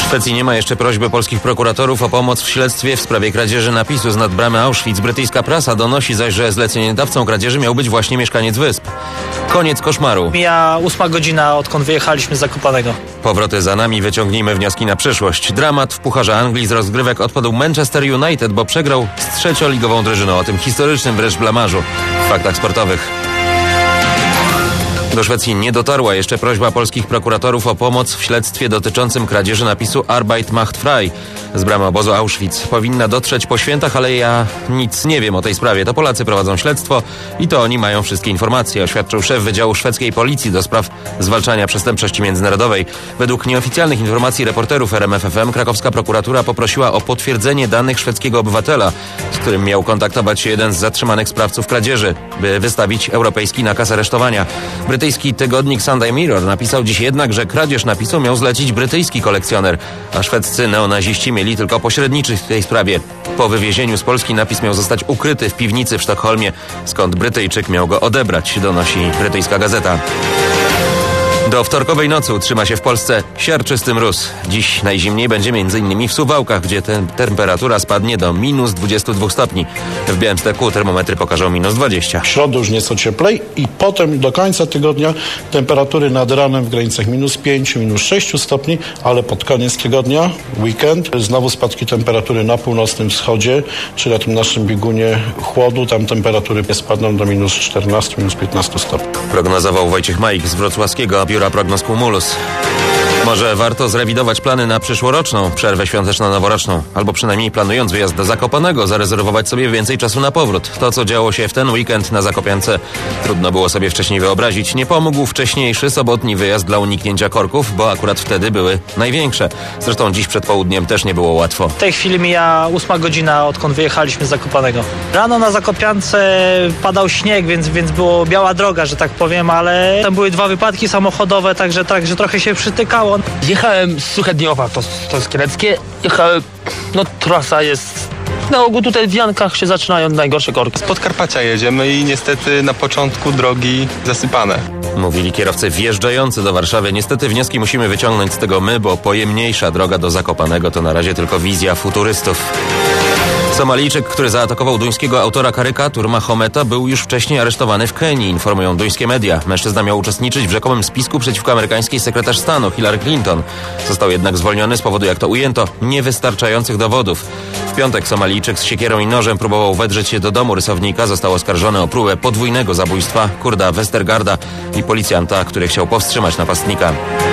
Szwecji nie ma jeszcze prośby polskich prokuratorów o pomoc w śledztwie w sprawie kradzieży napisu z nad bramy Auschwitz. Brytyjska prasa donosi zaś, że zleceniodawcą kradzieży miał być właśnie mieszkaniec Wysp. Koniec koszmaru. Mija 8 godzina, odkąd wyjechaliśmy z Zakopanego. Powroty za nami, wyciągnijmy wnioski na przyszłość. Dramat w Pucharze Anglii. Z rozgrywek odpadł Manchester United, bo przegrał z trzecioligową drużyną. O tym historycznym wręcz blamarzu w faktach sportowych. Do Szwecji nie dotarła jeszcze prośba polskich prokuratorów o pomoc w śledztwie dotyczącym kradzieży napisu Arbeit macht frei z bramy obozu Auschwitz. Powinna dotrzeć po świętach, ale ja nic nie wiem o tej sprawie. To Polacy prowadzą śledztwo i to oni mają wszystkie informacje, oświadczył szef Wydziału Szwedzkiej Policji do spraw zwalczania przestępczości międzynarodowej. Według nieoficjalnych informacji reporterów RMF FM krakowska prokuratura poprosiła o potwierdzenie danych szwedzkiego obywatela, z którym miał kontaktować się jeden z zatrzymanych sprawców kradzieży, by wystawić europejski nakaz aresztowania. Brytyjski tygodnik Sunday Mirror napisał dziś jednak, że kradzież napisu miał zlecić brytyjski kolekcjoner, a szwedzcy neonaziści mieli tylko pośredniczyć w tej sprawie. Po wywiezieniu z Polski napis miał zostać ukryty w piwnicy w Sztokholmie, skąd Brytyjczyk miał go odebrać, donosi brytyjska gazeta. Do wtorkowej nocy utrzyma się w Polsce siarczysty mróz. Dziś najzimniej będzie m.in. w Suwałkach, gdzie temperatura spadnie do minus 22 stopni. W Białymstoku termometry pokażą minus 20. W środę już nieco cieplej i potem do końca tygodnia temperatury nad ranem w granicach minus 5, minus 6 stopni, ale pod koniec tygodnia, weekend, znowu spadki temperatury na północnym wschodzie, czyli na tym naszym biegunie chłodu, tam temperatury spadną do minus 14, minus 15 stopni. Prognozował Wojciech Majk z wrocławskiego biura prognoz Cumulus. Może warto zrewidować plany na przyszłoroczną przerwę świąteczno-noworoczną, albo przynajmniej planując wyjazd do Zakopanego, zarezerwować sobie więcej czasu na powrót. To, co działo się w ten weekend na Zakopiance, trudno było sobie wcześniej wyobrazić. Nie pomógł wcześniejszy sobotni wyjazd dla uniknięcia korków, bo akurat wtedy były największe. Zresztą dziś przed południem też nie było łatwo. W tej chwili mija 8 godzina, odkąd wyjechaliśmy z Zakopanego. Rano na Zakopiance padał śnieg, więc było biała droga, że tak powiem, ale tam były 2 wypadki samochodowe, także trochę się przytykało. Jechałem z Suchedniowa, to jest kieleckie. Jechałem, trasa jest... Na ogół tutaj w Jankach się zaczynają najgorsze korki. Z Podkarpacia jedziemy i niestety na początku drogi zasypane. Mówili kierowcy wjeżdżający do Warszawy. Niestety wnioski musimy wyciągnąć z tego my, bo pojemniejsza droga do Zakopanego to na razie tylko wizja futurystów. Somalijczyk, który zaatakował duńskiego autora karykatur Mahometa, był już wcześniej aresztowany w Kenii, informują duńskie media. Mężczyzna miał uczestniczyć w rzekomym spisku przeciwko amerykańskiej sekretarz stanu Hillary Clinton. Został jednak zwolniony z powodu, jak to ujęto, niewystarczających dowodów. W piątek Somalijczyk z siekierą i nożem próbował wedrzeć się do domu rysownika. Został oskarżony o próbę podwójnego zabójstwa Kurda Westergarda i policjanta, który chciał powstrzymać napastnika.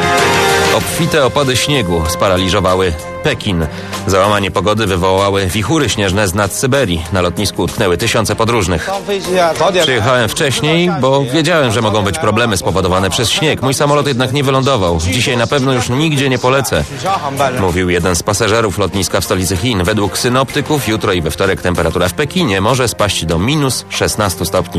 Obfite opady śniegu sparaliżowały Pekin. Załamanie pogody wywołały wichury śnieżne z nad Syberii. Na lotnisku utknęły tysiące podróżnych. Przyjechałem wcześniej, bo wiedziałem, że mogą być problemy spowodowane przez śnieg. Mój samolot jednak nie wylądował. Dzisiaj na pewno już nigdzie nie polecę, mówił jeden z pasażerów lotniska w stolicy Chin. Według synoptyków jutro i we wtorek temperatura w Pekinie może spaść do minus 16 stopni.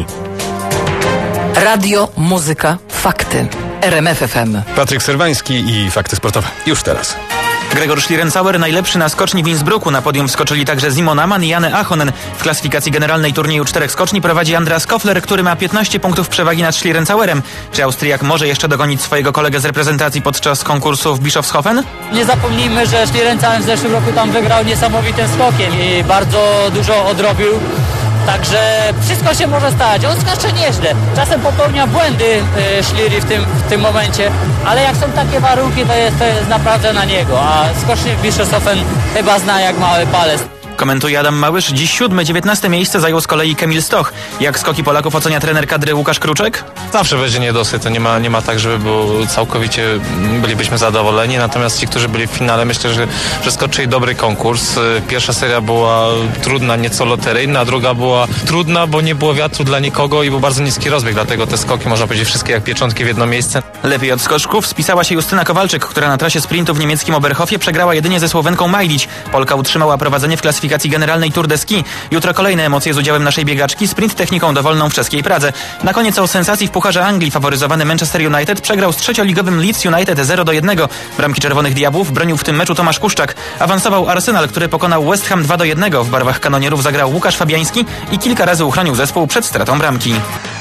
Radio, muzyka, fakty. RMF FM. Patryk Serwański i fakty sportowe. Już teraz. Gregor Schlierencauer najlepszy na skoczni w Innsbrucku. Na podium wskoczyli także Simon Amann i Janne Ahonen. W klasyfikacji generalnej turnieju 4 skoczni prowadzi Andreas Koffler, który ma 15 punktów przewagi nad Schlierencauerem. Czy Austriak może jeszcze dogonić swojego kolegę z reprezentacji podczas konkursu w Bischofshofen? Nie zapomnijmy, że Schlierencauer w zeszłym roku tam wygrał niesamowitym skokiem i bardzo dużo odrobił. Także wszystko się może stać. On skacze nieźle. Czasem popełnia błędy Schlieri w tym momencie, ale jak są takie warunki, to jest naprawdę na niego. A skocznik w Bischofshofen chyba zna jak mały palec. Komentuje Adam Małysz. Dziś 7., 19. miejsce zajął z kolei Kamil Stoch. Jak skoki Polaków ocenia trener kadry Łukasz Kruczek? Zawsze będzie niedosyt, to nie ma tak, żeby całkowicie bylibyśmy zadowoleni, natomiast ci, którzy byli w finale, myślę, że skoczyli dobry konkurs. Pierwsza seria była trudna, nieco loteryjna, a druga była trudna, bo nie było wiatru dla nikogo i był bardzo niski rozbieg, dlatego te skoki, można powiedzieć, wszystkie jak pieczątki w jedno miejsce. Lepiej od skoczków spisała się Justyna Kowalczyk, która na trasie sprintu w niemieckim Oberhofie przegrała jedynie ze Słowenką Majdić. Polka utrzymała prowadzenie w klasyfikacji generalnej Tour de Ski. Jutro kolejne emocje z udziałem naszej biegaczki, sprint techniką dowolną w czeskiej Pradze. Na koniec o sensacji w Pucharze Anglii. Faworyzowany Manchester United przegrał z trzecioligowym Leeds United 0-1. Bramki Czerwonych Diabłów bronił w tym meczu Tomasz Kuszczak. Awansował Arsenal, który pokonał West Ham 2-1. W barwach kanonierów zagrał Łukasz Fabiański i kilka razy uchronił zespół przed stratą bramki.